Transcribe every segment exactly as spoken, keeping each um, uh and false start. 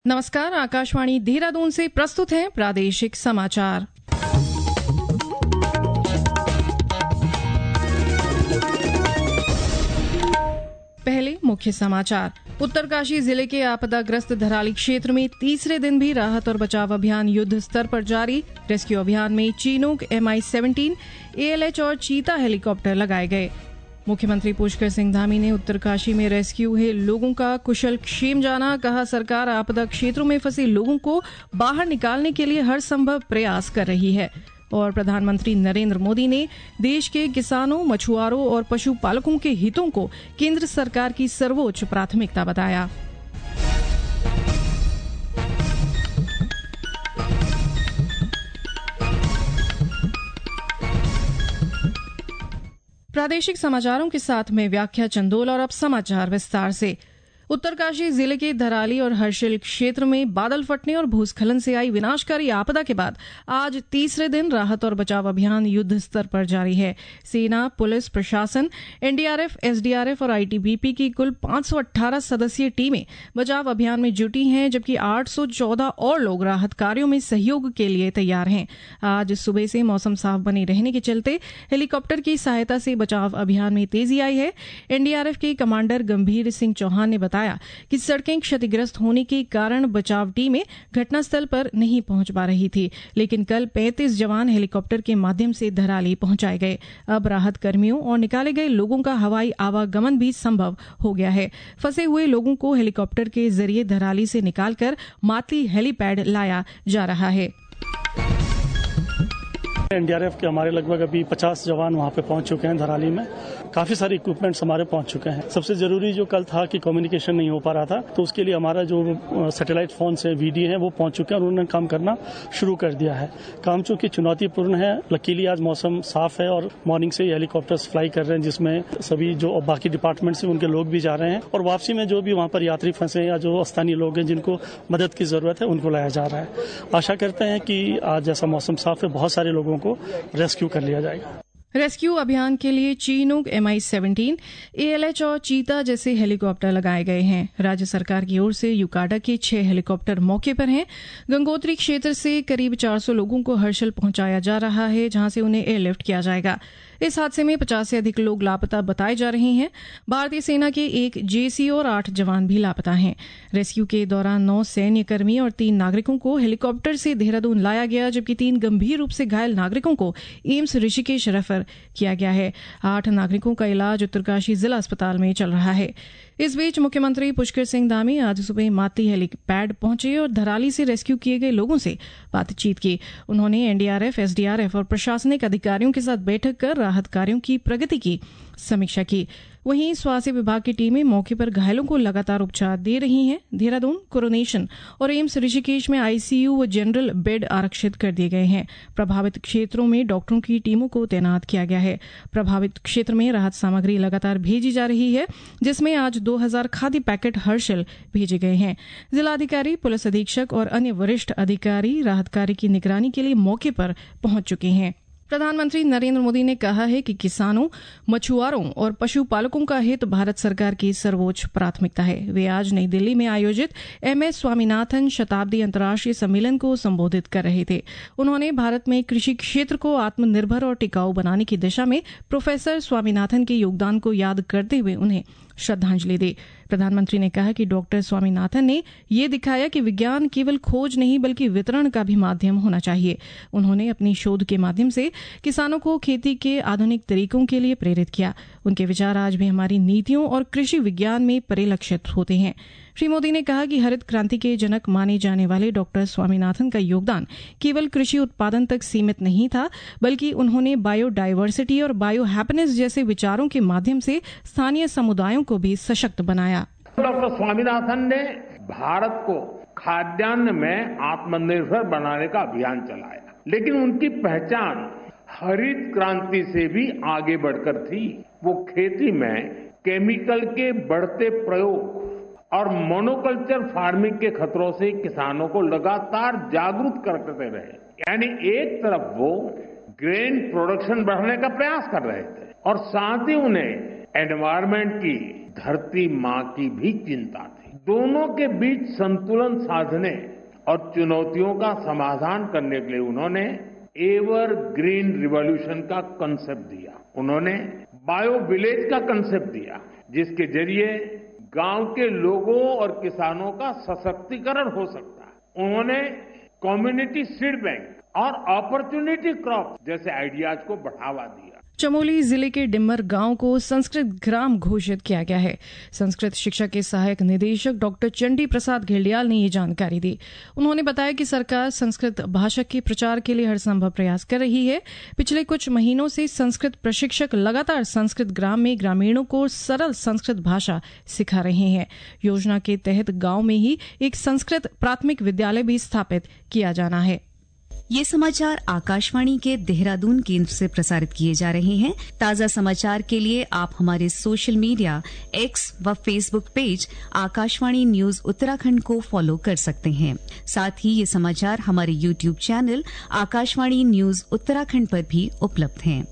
नमस्कार, आकाशवाणी देहरादून से प्रस्तुत हैं प्रादेशिक समाचार। पहले मुख्य समाचार। उत्तरकाशी जिले के आपदाग्रस्त धराली क्षेत्र में तीसरे दिन भी राहत और बचाव अभियान युद्ध स्तर पर जारी। रेस्क्यू अभियान में Chinook M I seventeen, A L H और चीता हेलीकॉप्टर लगाए गए। मुख्यमंत्री पुष्कर सिंह धामी ने उत्तरकाशी में रेस्क्यू हुए लोगों का कुशल क्षेम जाना। कहा, सरकार आपदा क्षेत्रों में फंसे लोगों को बाहर निकालने के लिए हर संभव प्रयास कर रही है। और प्रधानमंत्री नरेंद्र मोदी ने देश के किसानों, मछुआरों और पशुपालकों के हितों को केंद्र सरकार की सर्वोच्च प्राथमिकता बताया। प्रादेशिक समाचारों के साथ में व्याख्या चंदोल और अब समाचार विस्तार से। उत्तरकाशी जिले के धराली और हर्षिल क्षेत्र में बादल फटने और भूस्खलन से आई विनाशकारी आपदा के बाद आज तीसरे दिन राहत और बचाव अभियान युद्ध स्तर पर जारी है। सेना, पुलिस, प्रशासन, N D R F, S D R F और आई टी बी पी की कुल पांच सौ अठारह सदस्यीय टीमें बचाव अभियान में जुटी हैं, जबकि आठ सौ चौदह और लोग राहत कार्यों में सहयोग के लिए तैयार हैं। आज सुबह से मौसम साफ बने रहने के चलते हेलीकॉप्टर की सहायता से बचाव अभियान में तेजी आई है। एन डी आर एफ के कमांडर गंभीर सिंह चौहान ने बताया कि सड़कें क्षतिग्रस्त होने के कारण बचाव टीमें घटनास्थल पर नहीं पहुंच पा रही थी, लेकिन कल पैंतीस जवान हेलीकॉप्टर के माध्यम से धराली पहुंचाए गए। अब राहत कर्मियों और निकाले गए लोगों का हवाई आवागमन भी संभव हो गया है। फंसे हुए लोगों को हेलीकॉप्टर के जरिए धराली से निकालकर मातली हेलीपैड लाया जा रहा है। एन डी आर एफ के हमारे लगभग अभी पचास जवान वहां पे पहुंच चुके हैं धराली में। काफी सारे इक्विपमेंट्स हमारे पहुंच चुके हैं। सबसे जरूरी जो कल था कि कम्युनिकेशन नहीं हो पा रहा था, तो उसके लिए हमारा जो सैटेलाइट फोन से वी डी है वो पहुंच चुके हैं और उन्होंने काम करना शुरू कर दिया है। काम चूंकि चुनौतीपूर्ण है, लकीली आज मौसम साफ है और मॉर्निंग से ही हेलीकॉप्टर्स फ्लाई कर रहे हैं, जिसमें सभी जो बाकी डिपार्टमेंट से उनके लोग भी जा रहे हैं और वापसी में जो भी वहां पर यात्री फंसे या जो स्थानीय लोग हैं जिनको मदद की जरूरत है उनको लाया जा रहा है। आशा करते हैं कि आज जैसा मौसम साफ है, बहुत सारे लोगों को रेस्क्यू कर लिया जाएगा। रेस्क्यू अभियान के लिए Chinook M I seventeen, A L H और चीता जैसे हेलीकॉप्टर लगाए गए हैं। राज्य सरकार की ओर से यूकाडा के छह हेलीकॉप्टर मौके पर हैं। गंगोत्री क्षेत्र से करीब चार सौ लोगों को हर्षिल पहुंचाया जा रहा है, जहां से उन्हें एयरलिफ्ट किया जाएगा। इस हादसे में पचास से अधिक लोग लापता बताए जा रहे हैं। भारतीय सेना के एक जे सी और आठ जवान भी लापता हैं। रेस्क्यू के दौरान नौ सैन्य कर्मी और तीन नागरिकों को हेलीकॉप्टर से देहरादून लाया गया, जबकि तीन गंभीर रूप से घायल नागरिकों को एम्स ऋषिकेश रेफर किया गया है। आठ नागरिकों का इलाज उत्तरकाशी जिला अस्पताल में चल रहा है। इस बीच मुख्यमंत्री पुष्कर सिंह धामी आज सुबह मातली हेलीपैड पहुंचे और धराली से रेस्क्यू किए गए लोगों से बातचीत की। उन्होंने N D R F, S D R F और प्रशासनिक अधिकारियों के साथ बैठक कर राहत कार्यों की प्रगति की समीक्षा की। वहीं स्वास्थ्य विभाग की टीमें मौके पर घायलों को लगातार उपचार दे रही हैं। देहरादून, कोरोनेशन और एम्स ऋषिकेश में आई सी यू व जनरल बेड आरक्षित कर दिए गए हैं। प्रभावित क्षेत्रों में डॉक्टरों की टीमों को तैनात किया गया है। प्रभावित क्षेत्र में राहत सामग्री लगातार भेजी जा रही है, जिसमें आज दो हजार खाद्य पैकेट हर्षिल भेजे गए हैं। जिलाधिकारी, पुलिस अधीक्षक और अन्य वरिष्ठ अधिकारी राहत कार्य की निगरानी के लिए मौके पर पहुंच चुके हैं। प्रधानमंत्री नरेंद्र मोदी ने कहा है कि किसानों, मछुआरों और पशुपालकों का हित भारत सरकार की सर्वोच्च प्राथमिकता है। वे आज नई दिल्ली में आयोजित एम एस स्वामीनाथन शताब्दी अंतर्राष्ट्रीय सम्मेलन को संबोधित कर रहे थे। उन्होंने भारत में कृषि क्षेत्र को आत्मनिर्भर और टिकाऊ बनाने की दिशा में प्रोफेसर स्वामीनाथन के योगदान को याद करते हुए उन्हें श्रद्धांजलि दी। प्रधानमंत्री ने कहा कि डॉक्टर स्वामीनाथन ने ये दिखाया कि विज्ञान केवल खोज नहीं बल्कि वितरण का भी माध्यम होना चाहिए। उन्होंने अपनी शोध के माध्यम से किसानों को खेती के आधुनिक तरीकों के लिए प्रेरित किया। उनके विचार आज भी हमारी नीतियों और कृषि विज्ञान में परिलक्षित होते हैं। श्री मोदी ने कहा कि हरित क्रांति के जनक माने जाने वाले डॉक्टर स्वामीनाथन का योगदान केवल कृषि उत्पादन तक सीमित नहीं था, बल्कि उन्होंने बायोडायवर्सिटी और बायो हैप्पीनेस जैसे विचारों के माध्यम से स्थानीय समुदायों को भी सशक्त बनाया। डॉक्टर स्वामीनाथन ने भारत को खाद्यान्न में आत्मनिर्भर बनाने का अभियान चलाया, लेकिन उनकी पहचान हरित क्रांति से भी आगे बढ़कर थी। वो खेती में केमिकल के बढ़ते प्रयोग और मोनोकल्चर फार्मिंग के खतरों से किसानों को लगातार जागरूक करते रहे। यानी एक तरफ वो ग्रेन प्रोडक्शन बढ़ाने का प्रयास कर रहे थे और साथ ही उन्हें एनवायरमेंट की, धरती माँ की भी चिंता थी। दोनों के बीच संतुलन साधने और चुनौतियों का समाधान करने के लिए उन्होंने एवर ग्रीन रिवॉल्यूशन का कंसेप्ट दिया। उन्होंने बायो विलेज का कंसेप्ट दिया, जिसके जरिए गांव के लोगों और किसानों का सशक्तिकरण हो सकता है। उन्होंने कम्युनिटी सीड बैंक और अपॉर्चुनिटी क्रॉप जैसे आइडियाज को बढ़ावा दिया। चमोली जिले के डिम्मर गांव को संस्कृत ग्राम घोषित किया गया है। संस्कृत शिक्षा के सहायक निदेशक डॉक्टर चंडी प्रसाद घेलियाल ने ये जानकारी दी। उन्होंने बताया कि सरकार संस्कृत भाषा के प्रचार के लिए हर संभव प्रयास कर रही है। पिछले कुछ महीनों से संस्कृत प्रशिक्षक लगातार संस्कृत ग्राम में ग्रामीणों को सरल संस्कृत भाषा सिखा रहे हैं। योजना के तहत गांव में ही एक संस्कृत प्राथमिक विद्यालय भी स्थापित किया जाना है। ये समाचार आकाशवाणी के देहरादून केंद्र से प्रसारित किए जा रहे हैं। ताजा समाचार के लिए आप हमारे सोशल मीडिया एक्स व Facebook page Akashvani news Uttarakhand को फॉलो कर सकते हैं। साथ ही ये समाचार हमारे YouTube channel Akashvani news Uttarakhand पर भी उपलब्ध हैं।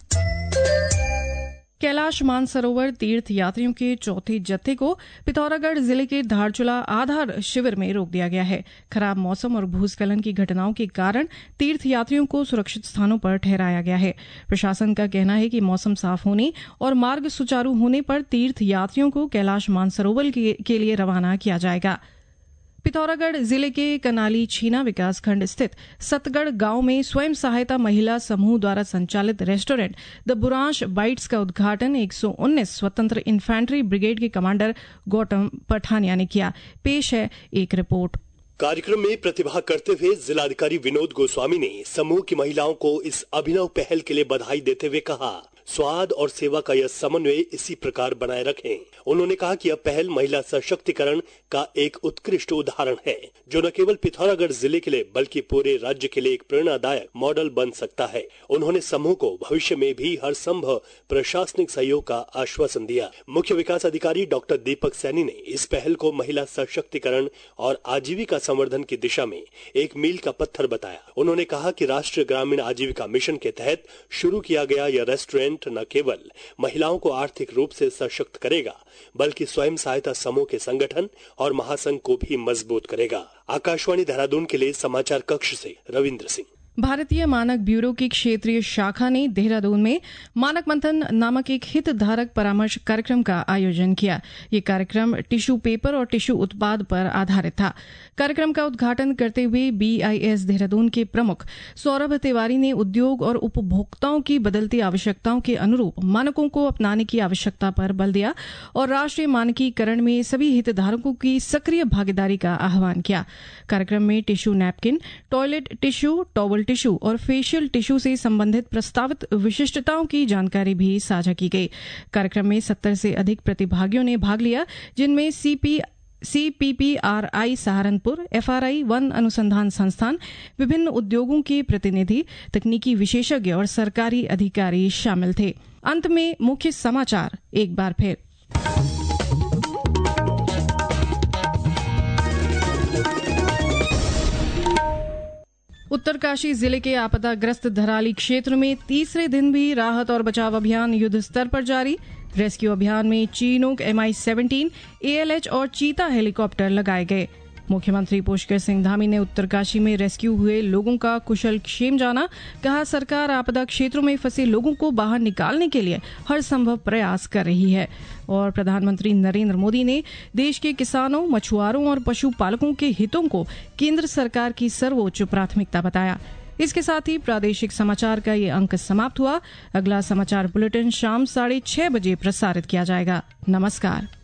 कैलाश मानसरोवर तीर्थ यात्रियों के चौथे जत्थे को पिथौरागढ़ जिले के धारचूला आधार शिविर में रोक दिया गया है। खराब मौसम और भूस्खलन की घटनाओं के कारण तीर्थ यात्रियों को सुरक्षित स्थानों पर ठहराया गया है। प्रशासन का कहना है कि मौसम साफ होने और मार्ग सुचारू होने पर तीर्थ यात्रियों को कैलाश मानसरोवर के लिए रवाना किया जाएगा। पिथौरागढ़ जिले के कनाली छीना विकासखंड स्थित सतगढ़ गांव में स्वयं सहायता महिला समूह द्वारा संचालित रेस्टोरेंट द बुरांश बाइट्स का उद्घाटन एक सौ उन्नीस स्वतंत्र इन्फेंट्री ब्रिगेड के कमांडर गौतम पठानिया ने किया। पेश है एक रिपोर्ट। कार्यक्रम में प्रतिभाग करते हुए जिलाधिकारी विनोद गोस्वामी ने समूह की महिलाओं को इस अभिनव पहल के लिए बधाई देते हुए कहा, स्वाद और सेवा का यह समन्वय इसी प्रकार बनाए रखें। उन्होंने कहा कि यह पहल महिला सशक्तिकरण का एक उत्कृष्ट उदाहरण है, जो न केवल पिथौरागढ़ जिले के लिए बल्कि पूरे राज्य के लिए एक प्रेरणादायक मॉडल बन सकता है। उन्होंने समूह को भविष्य में भी हर संभव प्रशासनिक सहयोग का आश्वासन दिया। मुख्य विकास अधिकारी डॉक्टर दीपक सैनी ने इस पहल को महिला सशक्तिकरण और आजीविका संवर्धन की दिशा में एक मील का पत्थर बताया। उन्होंने कहा कि राष्ट्रीय ग्रामीण आजीविका मिशन के तहत शुरू किया गया यह रेस्टोरेंट न केवल महिलाओं को आर्थिक रूप से सशक्त करेगा, बल्कि स्वयं सहायता समूह के संगठन और महासंघ को भी मजबूत करेगा। आकाशवाणी देहरादून के लिए समाचार कक्ष से रविंद्र सिंह। भारतीय मानक ब्यूरो की क्षेत्रीय शाखा ने देहरादून में मानक मंथन नामक एक हितधारक परामर्श कार्यक्रम का आयोजन किया। ये कार्यक्रम टिश्यू पेपर और टिश्यू उत्पाद पर आधारित था। कार्यक्रम का उद्घाटन करते हुए बीआईएस देहरादून के प्रमुख सौरभ तिवारी ने उद्योग और उपभोक्ताओं की बदलती आवश्यकताओं के अनुरूप मानकों को अपनाने की आवश्यकता पर बल दिया और राष्ट्रीय मानकीकरण में सभी हितधारकों की सक्रिय भागीदारी का आह्वान किया। कार्यक्रम में tissue napkin, toilet tissue, towel tissue और फेशियल टिश्यू से संबंधित प्रस्तावित विशिष्टताओं की जानकारी भी साझा की गई। कार्यक्रम में सत्तर से अधिक प्रतिभागियों ने भाग लिया, जिनमें सीपी सीपीपीआरआई सहारनपुर, एफआरआई वन अनुसंधान संस्थान, विभिन्न उद्योगों के प्रतिनिधि, तकनीकी विशेषज्ञ और सरकारी अधिकारी शामिल थे। अंत में मुख्य समाचार एक बार फिर। उत्तरकाशी जिले के आपदाग्रस्त धराली क्षेत्र में तीसरे दिन भी राहत और बचाव अभियान युद्ध स्तर पर जारी। रेस्क्यू अभियान में Chinook M I seventeen, ALH और चीता हेलीकॉप्टर लगाए गए। मुख्यमंत्री पुष्कर सिंह धामी ने उत्तरकाशी में रेस्क्यू हुए लोगों का कुशल क्षेम जाना। कहा, सरकार आपदा क्षेत्रों में फंसे लोगों को बाहर निकालने के लिए हर संभव प्रयास कर रही है। और प्रधानमंत्री नरेंद्र मोदी ने देश के किसानों, मछुआरों और पशुपालकों के हितों को केंद्र सरकार की सर्वोच्च प्राथमिकता बताया। इसके साथ ही प्रादेशिक समाचार का ये अंक समाप्त हुआ। अगला समाचार बुलेटिन शाम साढ़े छह बजे प्रसारित किया जाएगा। नमस्कार।